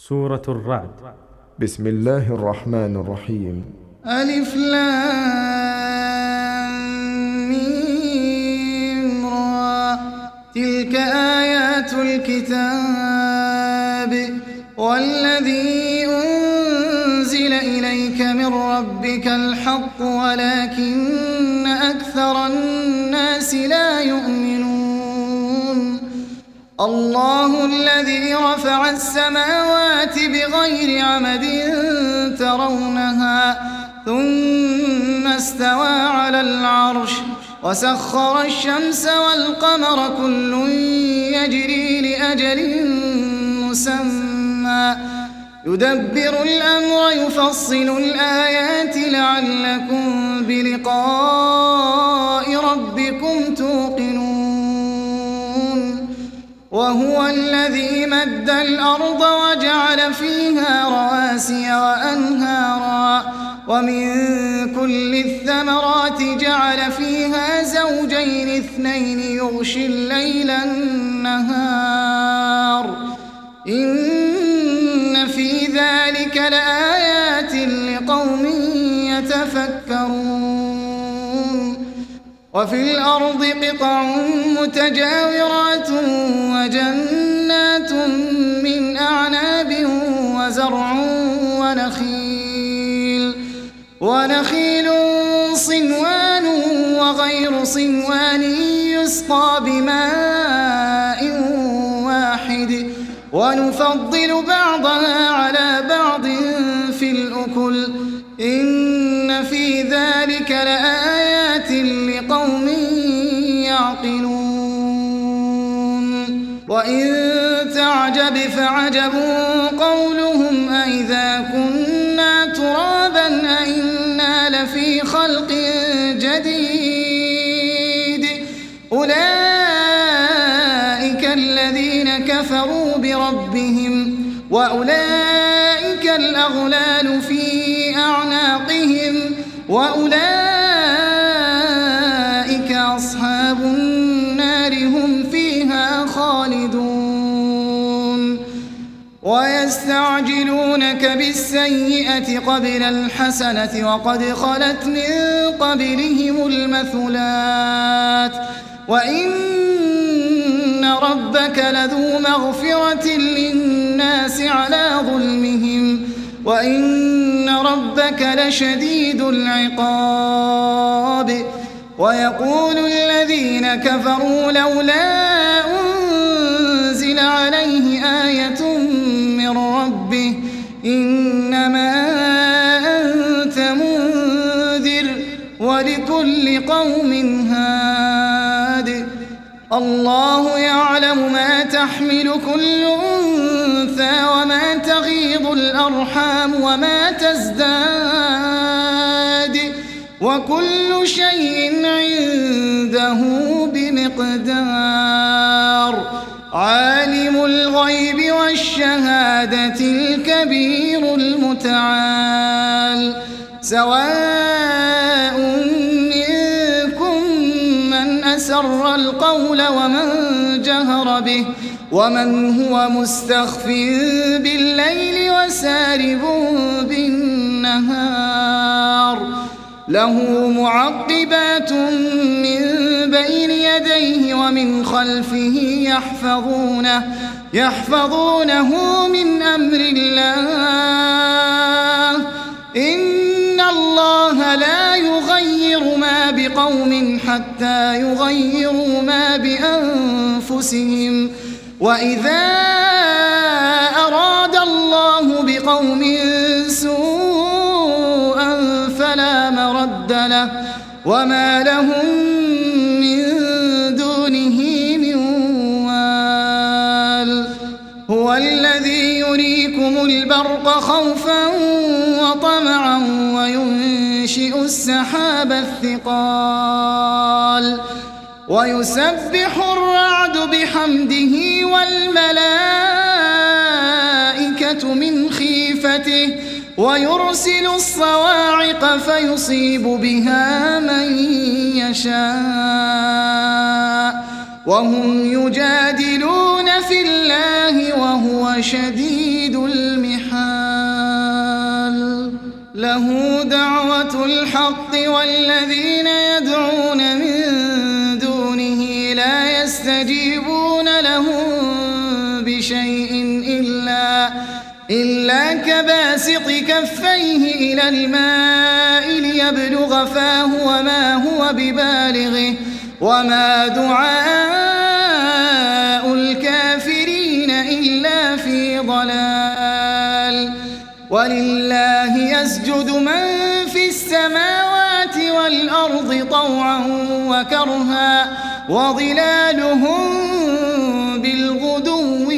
سورة الرعد. بسم الله الرحمن الرحيم. ألف لام ميم را، تلك آيات الكتاب والذي أنزل إليك من ربك الحق ولكن أكثر الناس لا يؤمنون. الله الذي رفع السماوات بغير عمد ترونها ثم استوى على العرش وسخر الشمس والقمر كل يجري لأجل مسمى يدبر الأمر يفصل الآيات لعلكم بلقاء ربكم توقنون. وهو الذي مد الأرض وجعل فيها رواسي وأنهارا ومن كل الثمرات جعل فيها زوجين اثنين يغشي الليل النهار إن في ذلك لآيات لقوم يتفكرون. وفي الأرض قطع متجاورات وجنات من أعناب وزرع ونخيل صنوان وغير صنوان يسقى بماء واحد ونفضل بعضها على بعض في الأكل إن في ذلك لآيات لقوم يعقلون. وإن تعجب فعجب قولهم أإذا كنا ترابا أإنا لفي خلق جديد أولئك الذين كفروا بربهم وأولئك الأغلال في أعناقهم وأولئك أصحاب النار هم فيها خالدون. ويستعجلونك بالسيئة قبل الحسنة وقد خلت من قبلهم المثلات وإن ربك لذو مغفرة للناس على ظلمهم وإن ربك لشديد العقاب. ويقول الذين كفروا لولا أنزل عليه آية من ربه إنما أنت منذر ولكل قوم هاد. الله يعلم ما تحمل كل أنثى وما تغيض الأرحام وما تزداد وكل شيء عنده بمقدار. عالم الغيب والشهادة الكبير المتعال. سواء منكم من أسر القول ومن جهر به ومن هو مستخف بالليل وسارب بالنهار له معقبات من بين يديه ومن خلفه يحفظونه من أمر الله إن الله لا يغير ما بقوم حتى يغيروا ما بأنفسهم وإذا أراد الله بقوم سوءا فلا مرد له وما لهم من دونه من وال. هو الذي يريكم البرق خوفا وطمعا وينشئ السحاب الثقال ويسبح الرعد بحمده والملائكة من خيفته ويرسل الصواعق فيصيب بها من يشاء وهم يجادلون في الله وهو شديد المحال. له دعوة الحق والذين يدعون من دونه لا يستجيبون لهم بشيء إلا كباسط كفيه إلى الماء ليبلغ فاه وما هو ببالغه وما دعاء الكافرين إلا في ضلال. ولله يسجد من في السماوات والأرض طوعا وكرها وظلالهم بالغدو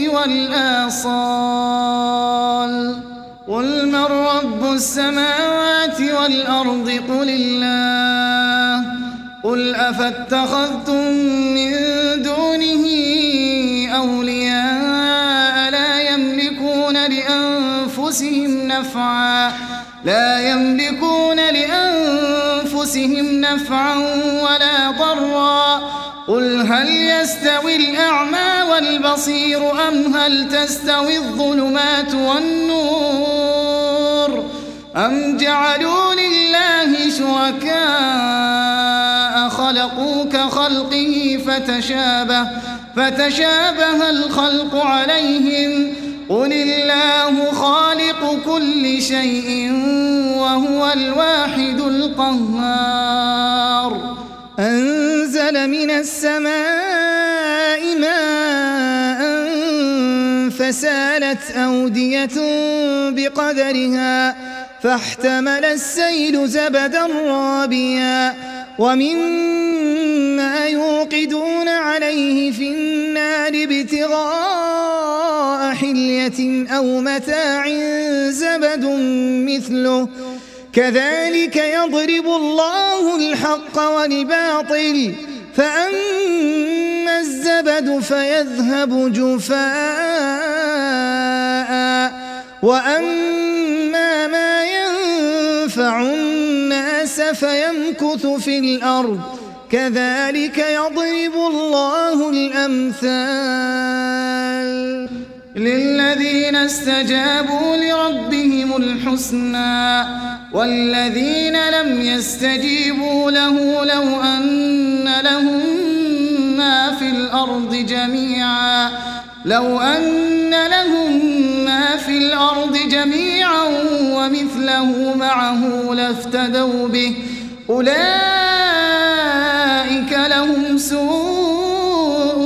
والآصال. قل من رب السماوات والأرض قل الله. قل أفاتخذتم من دونه أولياء لا يملكون لأنفسهم نفعا ولا ضرا. قل هل يستوي الأعمى والبصير أم هل تستوي الظلمات والنور أم جعلوا لله شركاء خلقوا كخلقه فتشابه الخلق عليهم. قل الله خالق كل شيء وهو الواحد القهار. أنزل من السماء ماء فسالت أودية بقدرها فاحتمل السيل زبدا رابيا ومما يوقدون عليه في النار ابتغاء حلية أو متاع زبد مثله كذلك يضرب الله الحق والباطل فأما الزبد فيذهب جفاء وأما ما ينفع الناس فيمكث في الأرض كذلك يضرب الله الأمثال. للذين استجابوا لربهم الحسنى والذين لم يستجيبوا له لو أن لهم ما في الأرض جميعا ومثله معه لافتدوا به أولئك لهم سوء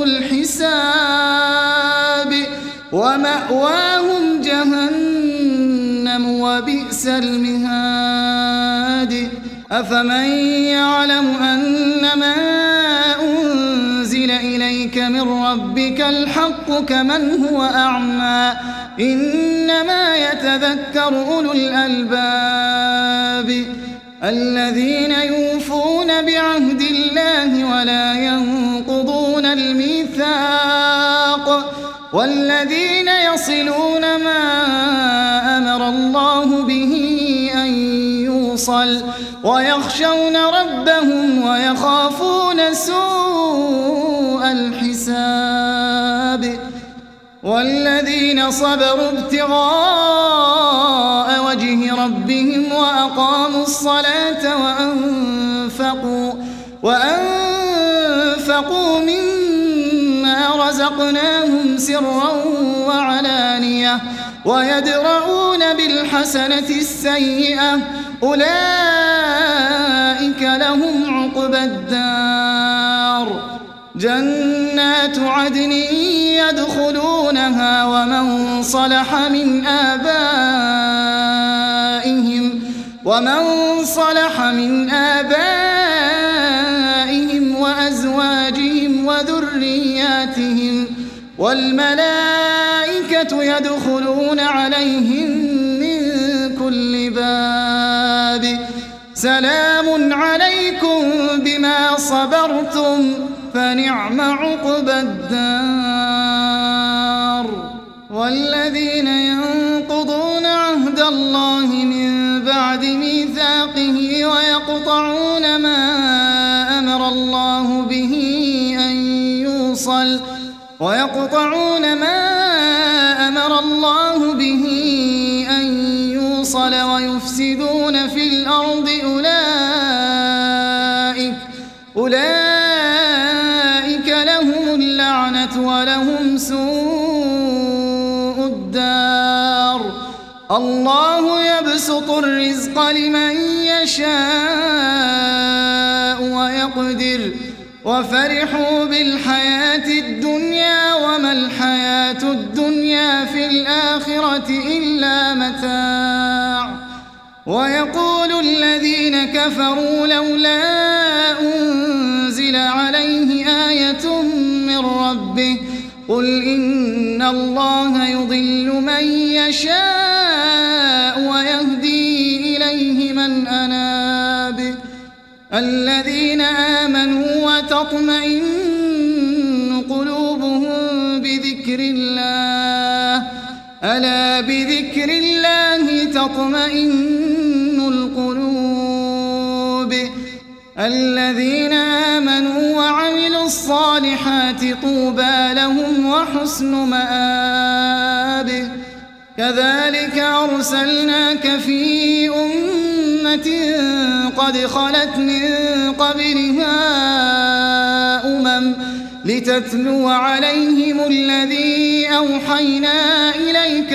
الحساب ومأواهم جهنم وبئس المهاد. أفمن يعلم أنما أنزل إليك من ربك الحق كمن هو أعمى إنما يتذكر أولو الألباب الذين يوفون بعهد الله ولا ينقضون الميثاق والذين يصلون ما أمر الله به أن يوصل ويخشون ربهم ويخافون سوء الحساب. والذين صبروا ابتغاء وجه ربهم وأقاموا الصلاة وأنفقوا مما رزقناهم سرا وعلانية ويدرؤون بالحسنة السيئة أولئك لهم عقبى الدار. جنات عدن يدخلونها ومن صلح من آبائهم وأزواجهم وذرياتهم والملائكة يدخلون عليهم من كل باب سلام عليكم بما صبرتم فنعم عقبى الدار. والذين ينقضون عهد الله من بعد ميثاقه ويقطعون ما أمر الله به الْمُرْسَلَ وَيُفْسِدُونَ فِي الْأَرْضِ أُولَئِكَ لَهُمُ اللَّعْنَةُ وَلَهُمْ سُوءُ الدَّارِ الله يبسط الرزق لمن يشاء ويقدر وفرحوا بالحياة الدنيا وما الحياة الدنيا في الآخرة إلا متاع ويقول الذين كفروا لولا أنزل عليه آية من ربه قل إن الله يضل من يشاء ويهدي إليه من أناب الذين آمنوا وتطمئن قلوبهم بذكر الله ألا بذكر الله تطمئن القلوب الذين آمنوا وعملوا الصالحات طوبى لهم وحسن مآب كذلك أرسلناك في أمة قد خلت من قبلها لتتلو عليهم الذي أوحينا إليك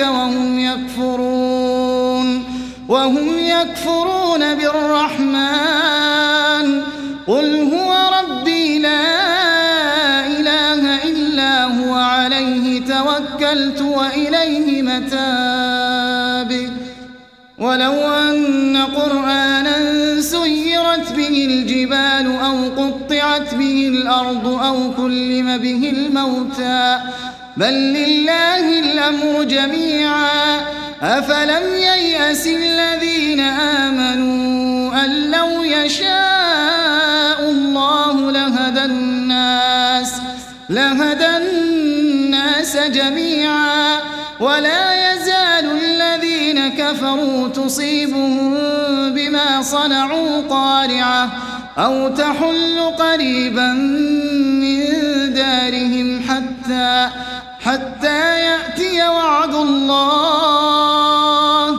وهم يكفرون بالرحمن قل هو ربي لا إله إلا هو عليه توكلت وإليه متاب ولو أن قرآنا سيرت به الجبال أو قطعت به الأرض أو كلم به الموتى بل لله الأمر جميعا أفلم ييأس الذين آمنوا أن لو يشاء الله لهدى الناس جميعا ولا يزال الذين كفروا تصيبهم بما صنعوا قارعة أو تحل قريبا من دارهم حتى يأتي وعد الله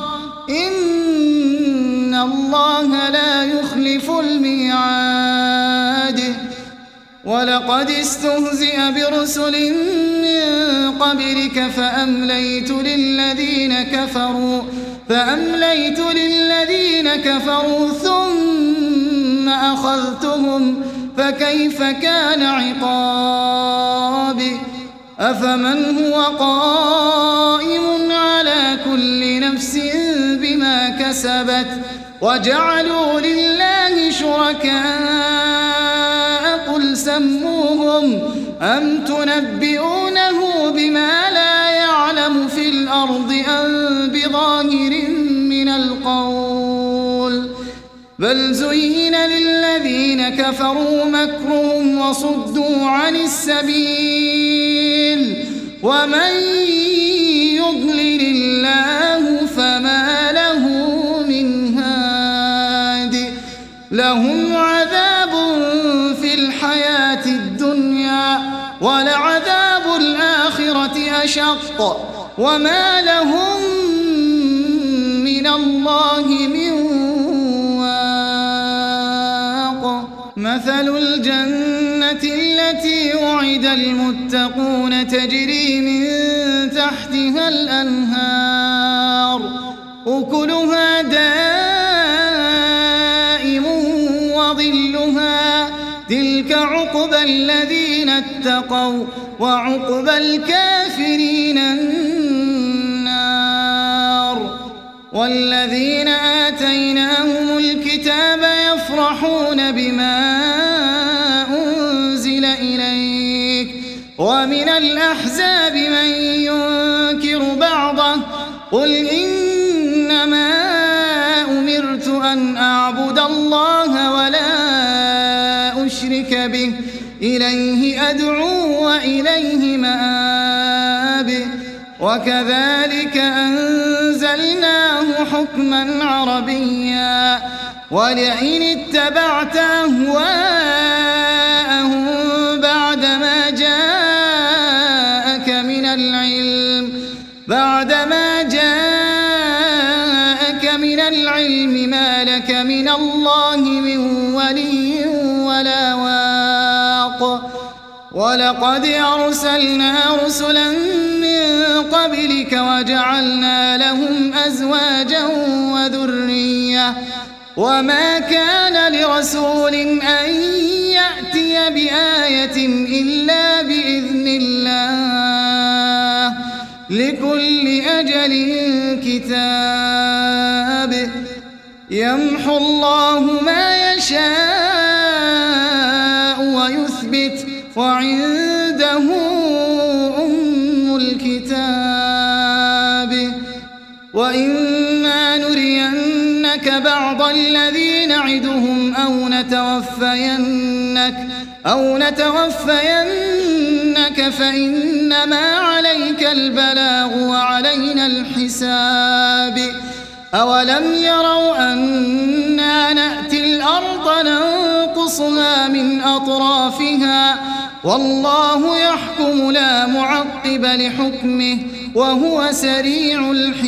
إن الله لا يخلف الميعاد ولقد استهزئ برسل من قبلك فأمليت للذين كفروا ثم أخذتهم فكيف كان عقاب أفمن هو قائم على كل نفس بما كسبت وجعلوا لله شركاء قل سموهم أم تنبئونه بما لا يعلم في الأرض أم بظاهر من القول بل زين للذين كفروا مكرهم وصدوا عن السبيل ومن يضلل الله فما له من هاد لهم عذاب في الحياة الدنيا ولعذاب الآخرة أشق وما لهم من الله من واق مثل الجنة التي وعد المتقون تجري من تحتها الأنهار أكلها دائم وظلها تلك عقبى الذين اتقوا وعقبى الكافرين النار والذين آتيناهم الكتاب يفرحون بما أنزل إليك ومن الأحزاب من ينكر بعضه قل إنما أمرت أن أعبد الله ولا أشرك به إليه أدعو وإليه مآب وكذلك أنزلناه حكما عربيا ولئن اتبعت أهواءهم بعدما جاءك من الله من ولي ولا واق ولقد أرسلنا رسلا من قبلك وجعلنا لهم أزواجا وذرية وما كان لرسول أن يأتي بآية إلا بإذن الله لكل أجل كتاب يمحو الله ما يشاء ويثبت وعنده أم الكتاب وإما نرينك بعض الذي نعدهم أو نتوفينك فإنما عليك البلاغ وعلينا الحساب أولم يروا أنا نأتي الأرض ننقصها من أطرافها والله يحكم لا معقب لحكمه وهو سريع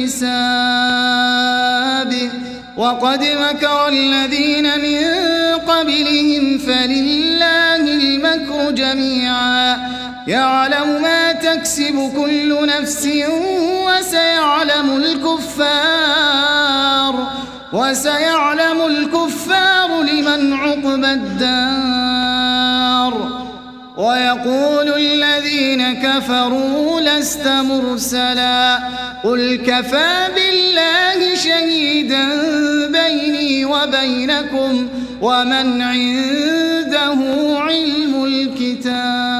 الحساب وقد مكر الذين من قبلهم فلله المكر جميعا يعلم ما تكسب كل نفس وسيعلم الكفار لمن عقبى الدار ويقول الذين كفروا لست مرسلا قل كفى بالله شهيدا بيني وبينكم ومن عنده علم الكتاب